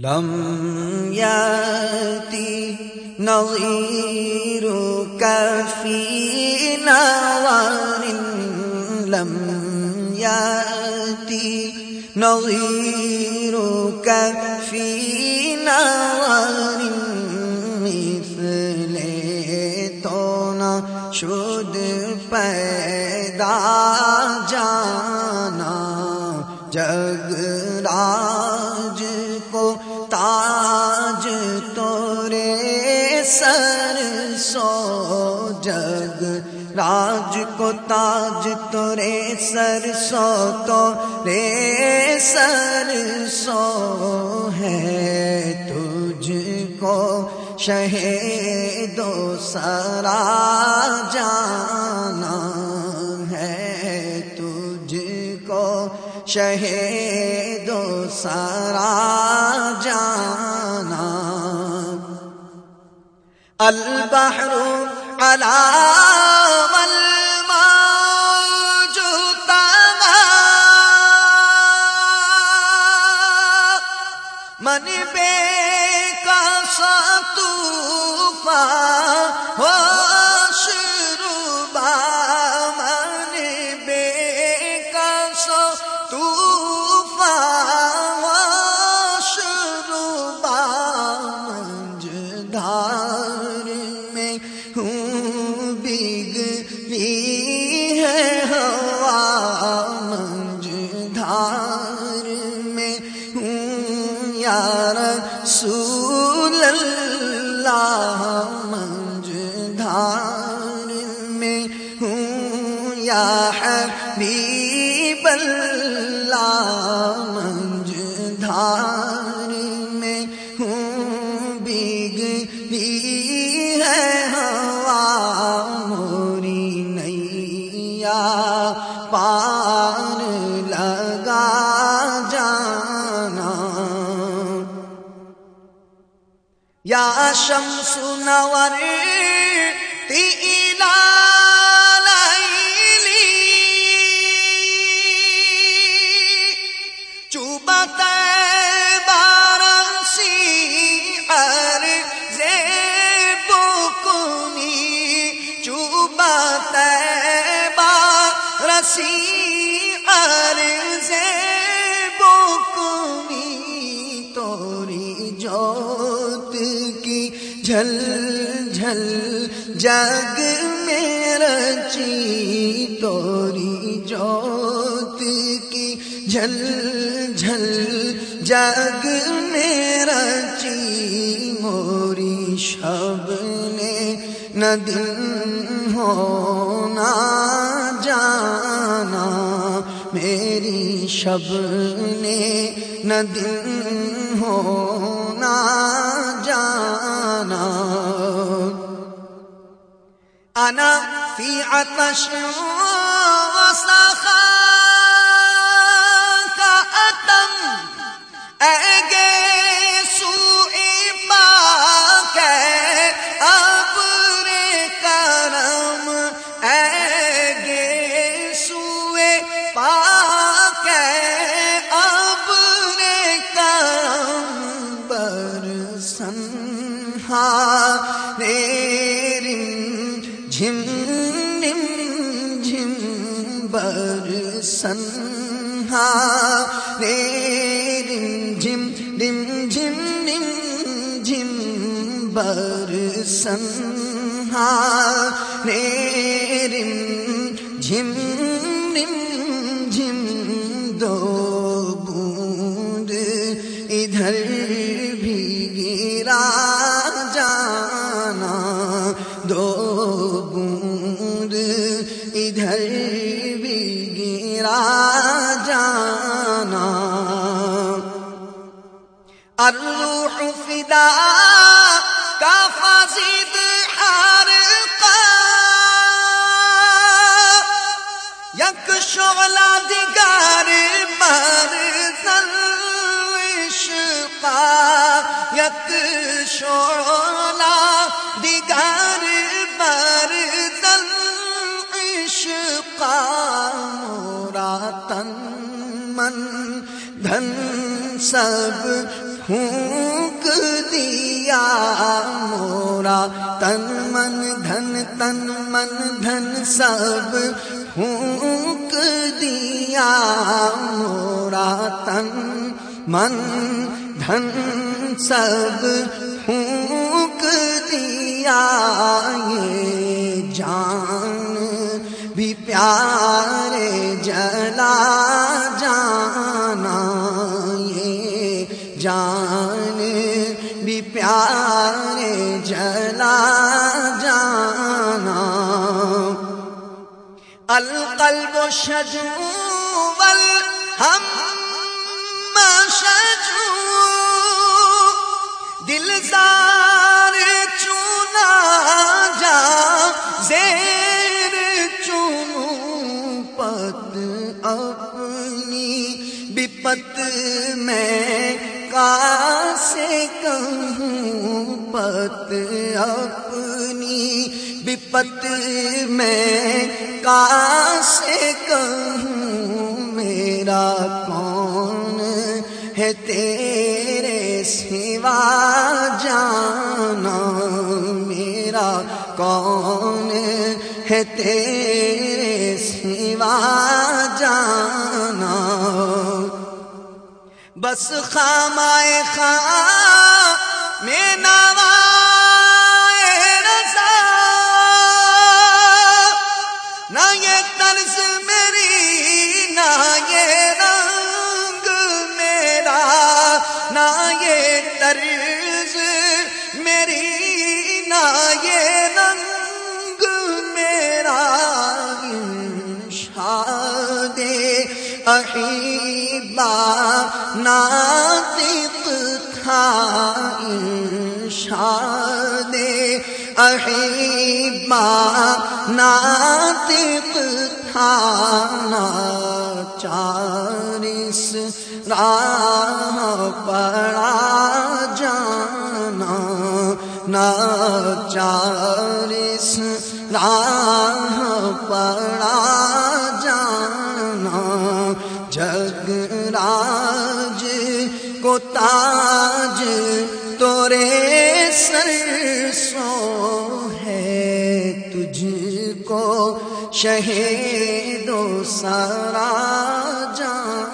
لم يأتي نظيرك في نوار لم يأتي نظيرك في نوار مثل تو نہ شد پیدا جانا جگ راج کو تاج تورے سر سو جگ راج کو تاج تورے سر سو تورے سر سو ہے تجھ کو شہید و سرا جانا ہے تجھ کو شہید و سرا جانا البحر علی والموج طغى من بے قصا طوفان واشربا من بے قصا طوفان واشربا منجدار میں ہوں بگڑی ہے ہوا منجدار میں ہوں یا رسول اللہ منجدار میں ہوں یا حبیب اللہ منجدار میں ہوں بگڑی ہے ہوا موری نیا پار لگا جانا یا شمس نور تیلا لیلی چوبت بارسی عرض بکنی چوبت بارسی عرض بکنی توری جوت کی جھل جھل جگ میں رچی توری جوت کی جھل جھل جگ میں رچی موری شب نے نہ دن ہونا جانا میری شب نے نہ دن ہونا جانا انا فی عطش وسخا کا اتم اگے سوئی پاک ابر کرم اگے سوئی پاک ابر کرم برسن ہارے جھم نم جھم برسن ہارے جھم ڈم جھم نم جھم برسن ہارے جھم نم جھم دو بوند ادھر بھی گرا جانا دو بوند ادھر بھی گرا جانا الروح فدا کا فاسد حرقہ یک شعلہ دیگر برزن عشقہ یک شعلہ دیگر برزن عشقہ مورا تن من دھن سب ہوں تن من دھن سب پھونک دیا مورا تن من دھن سب پھونک دیا یہ جان بھی پیارے جلا جانا یہ جان بھی پیارے جلا جانا القلب شجو والہم شجو دل زار چونا جا زیر چونوں پت اپنی بپت میں کاسے کہوں پت اپنی بپت میں کاسے کہوں میرا کون ہے تیرے سوا جانا میرا کون ہے تیرے سوا جانا بس خامائے خام میں نوائے رضا نہ یہ طرز میری نہ یہ رنگ میرا نہ یہ طرز میری نہ یہ رنگ میرا انشاد احبا ناطق تھا انشاد احبا ناطق تھا ناچار اس راہ پڑا جانا ناچار اس راہ پڑا جانا جگ راج کو تاج تورے سر سو ہے تجھ کو شہید و سرا جان